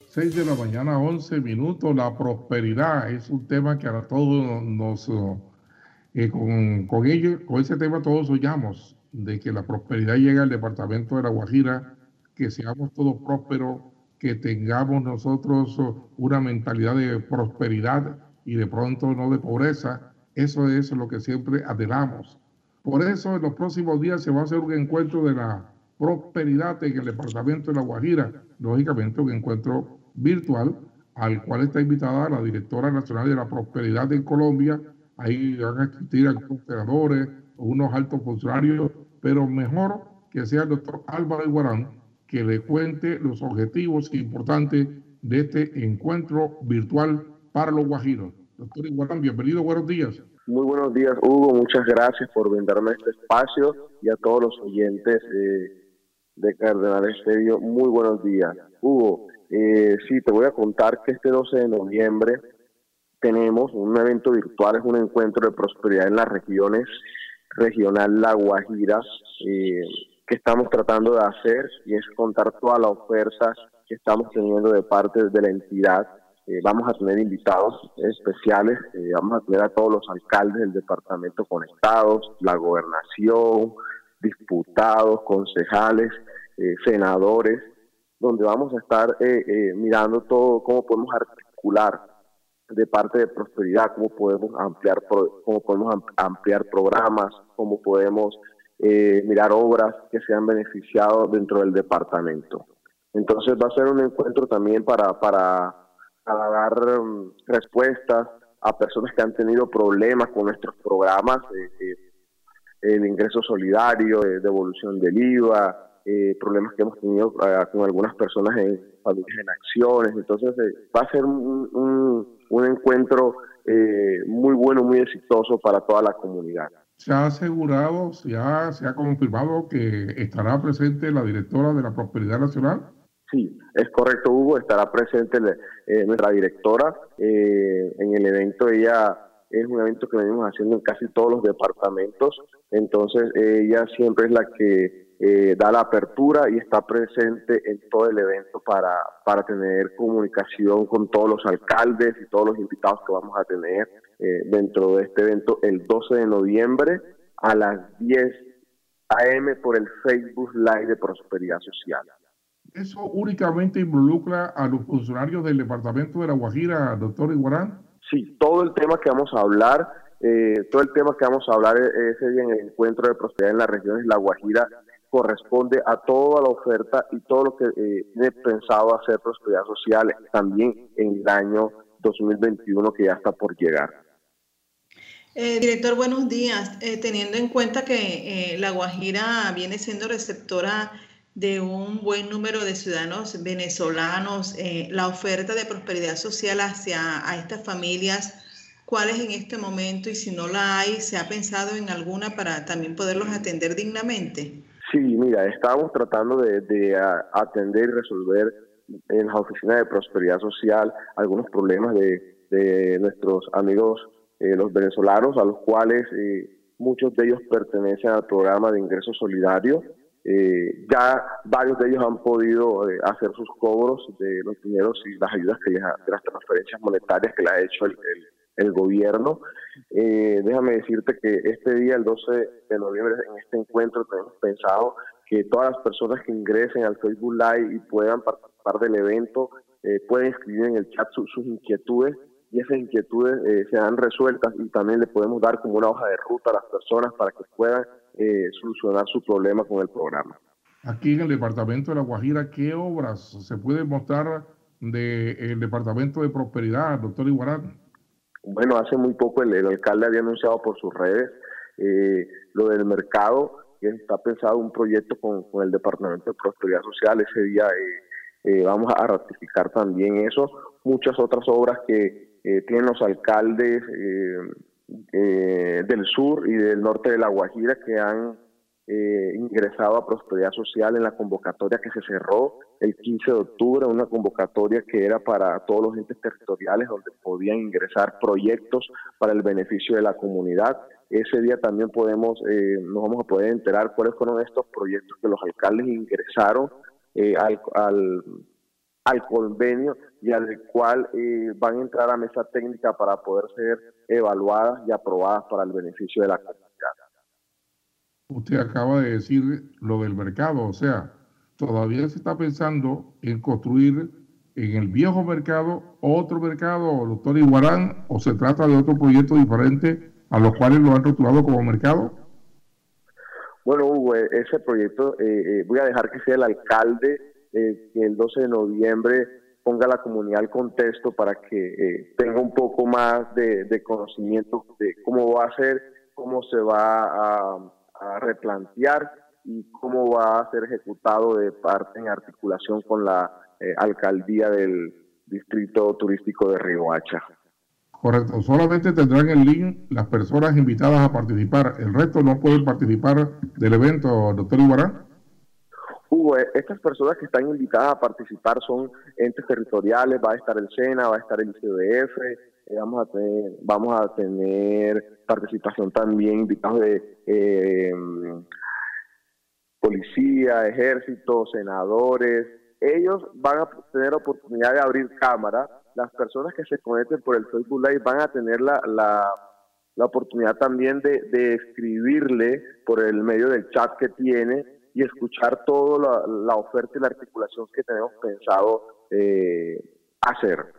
6 de la mañana, 11 minutos. La prosperidad es un tema que a todos con ese tema todos soñamos, de que la prosperidad llegue al departamento de La Guajira, que seamos todos prósperos, que tengamos nosotros una mentalidad de prosperidad y de pronto no de pobreza. Eso es lo que siempre anhelamos. Por eso en los próximos días se va a hacer un encuentro de la prosperidad en el departamento de La Guajira, lógicamente un encuentro virtual al cual está invitada la directora nacional de la prosperidad en Colombia. Ahí van a existir algunos senadores, unos altos funcionarios, pero mejor que sea el doctor Álvaro Iguarán que le cuente los objetivos importantes de este encuentro virtual para los guajiros. Doctor Iguarán, bienvenido, buenos días. Muy buenos días, Hugo. Muchas gracias por brindarme este espacio y a todos los oyentes de Cardenal Estéreo. Muy buenos días, Hugo. Sí, te voy a contar que este 12 de noviembre tenemos un evento virtual, es un encuentro de prosperidad en las regiones, regional La Guajira, que estamos tratando de hacer, y es contar toda la oferta que estamos teniendo de parte de la entidad. Vamos a tener invitados especiales, vamos a tener a todos los alcaldes del departamento conectados, la gobernación, diputados, concejales, senadores, donde vamos a estar mirando todo, cómo podemos articular de parte de prosperidad, cómo podemos ampliar programas, cómo podemos mirar obras que se han beneficiado dentro del departamento. Entonces va a ser un encuentro también para dar respuestas a personas que han tenido problemas con nuestros programas, el ingreso solidario, devolución del IVA, problemas que hemos tenido con algunas personas en Familias en Acciones. Entonces va a ser un encuentro muy bueno, muy exitoso para toda la comunidad. Se ha asegurado, se ha confirmado que estará presente la directora de la Prosperidad Nacional. Sí, es correcto, Hugo. Estará presente nuestra directora en el evento. Ella es un evento que venimos haciendo en casi todos los departamentos. Entonces ella siempre es la que da la apertura y está presente en todo el evento para tener comunicación con todos los alcaldes y todos los invitados que vamos a tener dentro de este evento el 12 de noviembre a las 10 a.m. por el Facebook Live de Prosperidad Social. ¿Eso únicamente involucra a los funcionarios del departamento de La Guajira, doctor Iguarán? Sí, todo el tema que vamos a hablar, ese día en el encuentro de prosperidad en las regiones La Guajira corresponde a toda la oferta y todo lo que tiene pensado hacer Prosperidad Social también en el año 2021 que ya está por llegar. Director, buenos días. Teniendo en cuenta que La Guajira viene siendo receptora de un buen número de ciudadanos venezolanos, la oferta de prosperidad social a estas familias, ¿cuál es en este momento? Y si no la hay, ¿se ha pensado en alguna para también poderlos atender dignamente? Sí, mira, estábamos tratando de atender y resolver en las oficinas de prosperidad social algunos problemas de nuestros amigos los venezolanos, a los cuales muchos de ellos pertenecen al programa de ingreso solidario. Ya varios de ellos han podido hacer sus cobros de los dineros y las ayudas de las transferencias monetarias que le ha hecho el gobierno. Déjame decirte que este día, el 12 de noviembre, en este encuentro tenemos pensado que todas las personas que ingresen al Facebook Live y puedan participar del evento pueden escribir en el chat sus inquietudes, y esas inquietudes serán resueltas, y también le podemos dar como una hoja de ruta a las personas para que puedan solucionar su problema con el programa. Aquí en el departamento de La Guajira, ¿qué obras se pueden mostrar del departamento de prosperidad, doctor Iguarán? Bueno, hace muy poco el alcalde había anunciado por sus redes lo del mercado, que está pensado un proyecto con el Departamento de Prosperidad Social. Ese día vamos a ratificar también eso. Muchas otras obras que tienen los alcaldes del sur y del norte de La Guajira que han ingresado a Prosperidad Social en la convocatoria que se cerró el 15 de octubre, una convocatoria que era para todos los entes territoriales donde podían ingresar proyectos para el beneficio de la comunidad. Ese día también nos vamos a poder enterar cuáles fueron estos proyectos que los alcaldes ingresaron al convenio y al cual van a entrar a mesa técnica para poder ser evaluadas y aprobadas para el beneficio de la comunidad. Usted acaba de decir lo del mercado, o sea, todavía se está pensando en construir en el viejo mercado otro mercado, doctor Iguarán, o se trata de otro proyecto diferente a los cuales lo han rotulado como mercado. Bueno, Hugo, ese proyecto voy a dejar que sea el alcalde que el 12 de noviembre ponga a la comunidad al contexto para que tenga un poco más de conocimiento de cómo va a ser, cómo se va a replantear y cómo va a ser ejecutado de parte en articulación con la alcaldía del distrito turístico de Riohacha. Correcto, solamente tendrán el link las personas invitadas a participar, el resto no pueden participar del evento, doctor Iguarán. Hugo, estas personas que están invitadas a participar son entes territoriales, va a estar el SENA, va a estar el ICDF, vamos a tener participación también, invitados de policía, ejército, senadores. Ellos van a tener oportunidad de abrir cámara. Las personas que se conecten por el Facebook Live van a tener la oportunidad también de escribirle por el medio del chat que tiene y escuchar toda la oferta y la articulación que tenemos pensado hacer.